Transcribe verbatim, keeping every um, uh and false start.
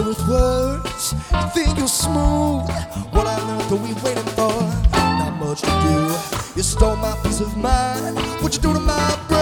with words. You think you're smooth. What on earth are we waiting for? Not much to do. You stole my peace of mind. What you do to my brain?